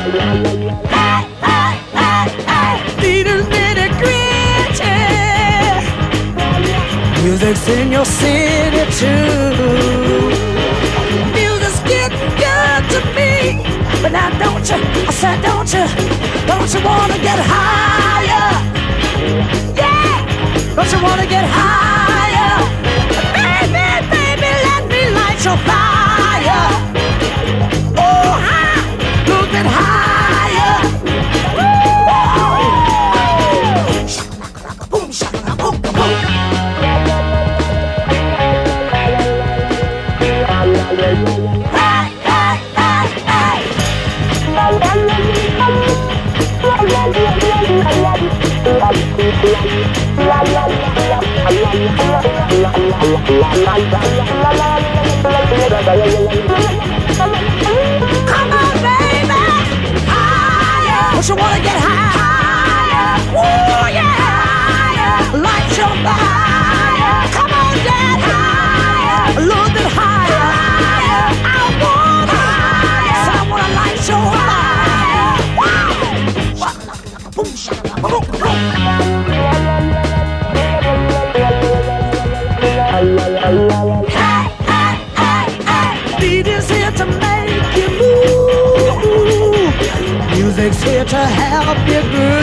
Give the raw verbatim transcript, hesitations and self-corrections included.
Hey, hey, hey, hey. Need a little gritty. Music's in your city too. Music's getting good to me. But now don't you, I said don't you, don't you wanna get higher? Yeah, don't you wanna get higher? Baby, baby, let me light your fire. Oh, high, a little bit higher. Woo! Shaka-laka, boom, shaka-laka, boom, boom, boom. Come on, baby, higher. Don't you wanna get higher? Oh yeah, higher. Light your fire. Come on, get higher. A little bit higher. I wanna higher. So I wanna light your fire. Wow. Shaka-laka, boom, shaka-laka, boom, boom. Hey, hey, hey, hey. Beat is here to make you move. Music's here to help you groove.